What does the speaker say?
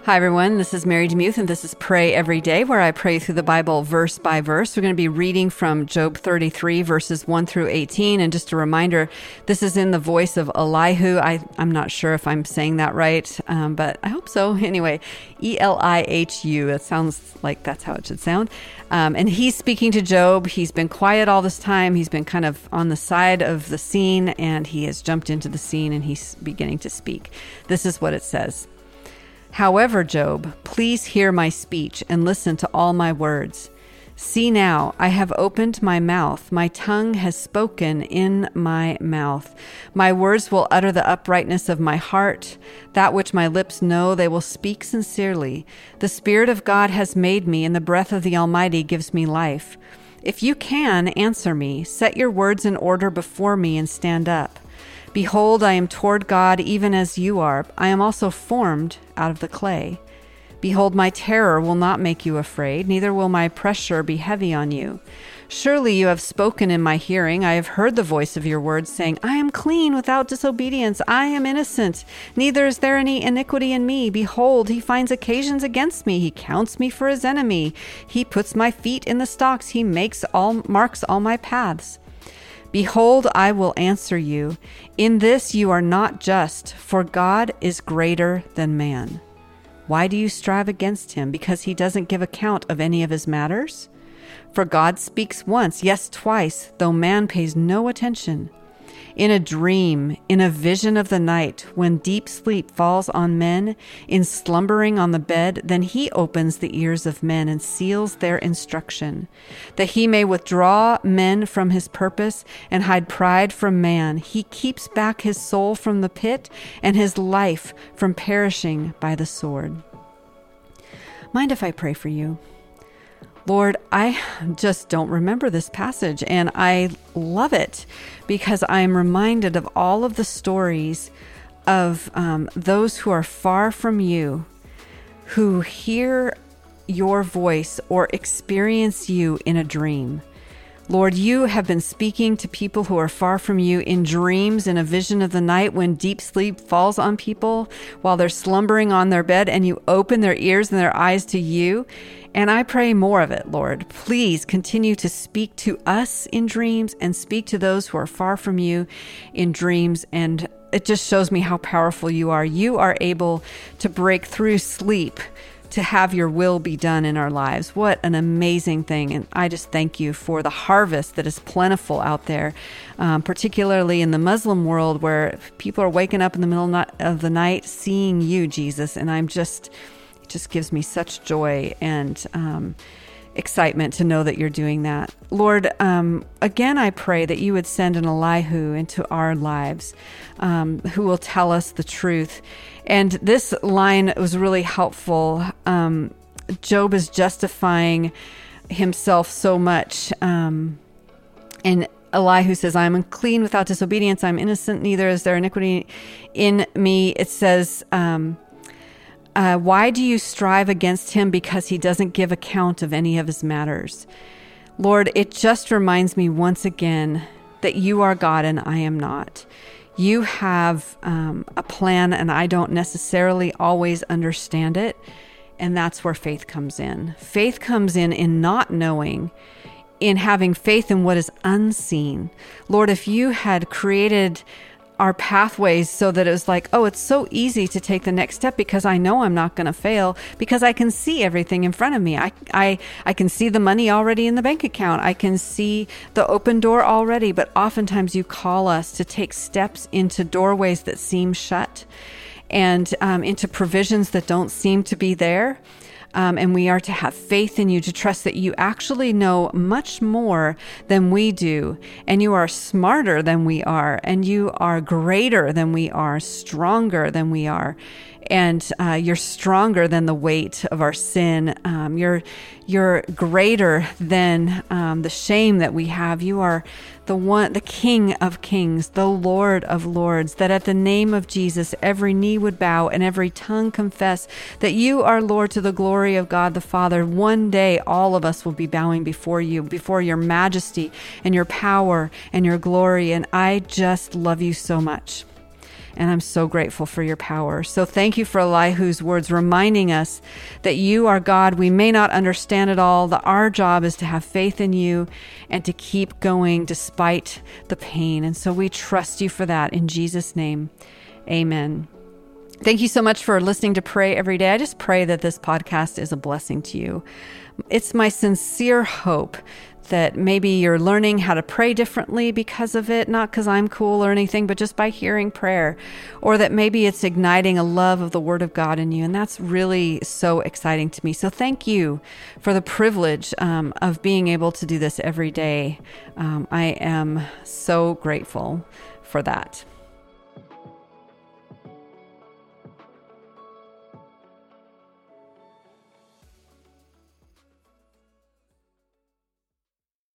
Hi, everyone. This is Mary DeMuth, and this is Pray Every Day, where I pray through the Bible verse by verse. We're going to be reading from Job 33, verses 1 through 18. And just a reminder, this is in the voice of Elihu. I'm not sure if I'm saying that right, but I hope so. Anyway, Elihu. It sounds like that's how it should sound. And he's speaking to Job. He's been quiet all this time. He's been kind of on the side of the scene, and he has jumped into the scene, and he's beginning to speak. This is what it says. However, Job, please hear my speech and listen to all my words. See now, I have opened my mouth. My tongue has spoken in my mouth. My words will utter the uprightness of my heart. That which my lips know, they will speak sincerely. The Spirit of God has made me, and the breath of the Almighty gives me life. If you can, answer me. Set your words in order before me and stand up. Behold, I am toward God even as you are. I am also formed out of the clay. Behold, my terror will not make you afraid, neither will my pressure be heavy on you. Surely you have spoken in my hearing. I have heard the voice of your words, saying, I am clean without disobedience. I am innocent. Neither is there any iniquity in me. Behold, he finds occasions against me. He counts me for his enemy. He puts my feet in the stocks. He marks all my paths. Behold, I will answer you. In this you are not just, for God is greater than man. Why do you strive against him? Because he doesn't give account of any of his matters? For God speaks once, yes, twice, though man pays no attention. In a dream, in a vision of the night, when deep sleep falls on men, in slumbering on the bed, then he opens the ears of men and seals their instruction, that he may withdraw men from his purpose and hide pride from man. He keeps back his soul from the pit and his life from perishing by the sword. Mind if I pray for you? Lord, I just don't remember this passage, and I love it because I'm reminded of all of the stories of those who are far from you, who hear your voice or experience you in a dream. Lord, you have been speaking to people who are far from you in dreams, in a vision of the night when deep sleep falls on people while they're slumbering on their bed, and you open their ears and their eyes to you. And I pray more of it, Lord. Please continue to speak to us in dreams and speak to those who are far from you in dreams. And it just shows me how powerful you are. You are able to break through sleep to have your will be done in our lives. What an amazing thing. And I just thank you for the harvest that is plentiful out there, particularly in the Muslim world where people are waking up in the middle of the night seeing you, Jesus. And it just gives me such joy and excitement to know that you're doing that. Lord, again, I pray that you would send an Elihu into our lives who will tell us the truth. And this line was really helpful. Job is justifying himself so much. And Elihu says, I am clean without disobedience. I'm innocent. Neither is there iniquity in me. It says, why do you strive against him? Because he doesn't give account of any of his matters. Lord, it just reminds me once again that you are God and I am not. You have a plan, and I don't necessarily always understand it. And that's where faith comes in. Faith comes in not knowing, in having faith in what is unseen. Lord, if you had created our pathways so that it was like, oh, it's so easy to take the next step because I know I'm not going to fail because I can see everything in front of me. I can see the money already in the bank account. I can see the open door already. But oftentimes you call us to take steps into doorways that seem shut and into provisions that don't seem to be there. And we are to have faith in you, to trust that you actually know much more than we do. And you are smarter than we are. And you are greater than we are, stronger than we are. And you're stronger than the weight of our sin. You're greater than the shame that we have. You are the King of Kings, the Lord of Lords, that at the name of Jesus, every knee would bow and every tongue confess that you are Lord to the glory of God the Father. One day, all of us will be bowing before you, before your majesty and your power and your glory. And I just love you so much. And I'm so grateful for your power. So thank you for Elihu's words reminding us that you are God. We may not understand it all. That our job is to have faith in you and to keep going despite the pain. And so we trust you for that in Jesus' name. Amen. Thank you so much for listening to Pray Every Day. I just pray that this podcast is a blessing to you. It's my sincere hope that maybe you're learning how to pray differently because of it, not because I'm cool or anything, but just by hearing prayer, or that maybe it's igniting a love of the Word of God in you. And that's really so exciting to me. So thank you for the privilege of being able to do this every day. I am so grateful for that.